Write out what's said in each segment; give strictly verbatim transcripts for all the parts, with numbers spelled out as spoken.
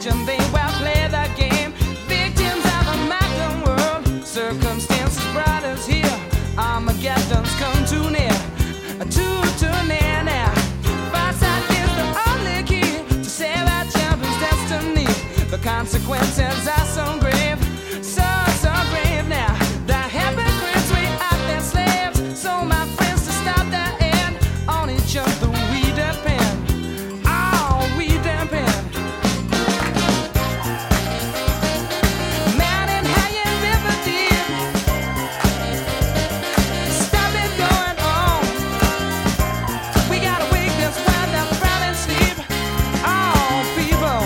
imagine they will play the game. Victims of a modern world, circumstances brought us here. Armageddon's come too near, too, too near now. Foresight is the only key to save our children's destiny. The consequences are so grave, so, so grave now. The hypocrites we are their slaves. So my friends, to stop their end, on each other we depend. Oh, we depend. Mountain high and river deep, stop it going on. We gotta wake this while they're proud and sleep. Oh, people,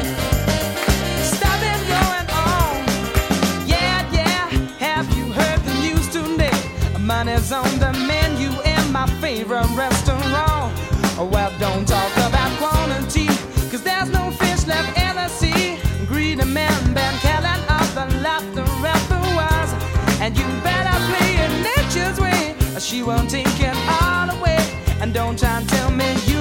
stop it going on. Yeah, yeah, have you heard the news today? Money's on the menu in my favorite restaurant. Well, don't talk about quantity, cause there's no fish left in the sea. Greedy men been killing off the laughter ever was. And you better play it nature's way, or she won't take it all away. And don't try and tell me you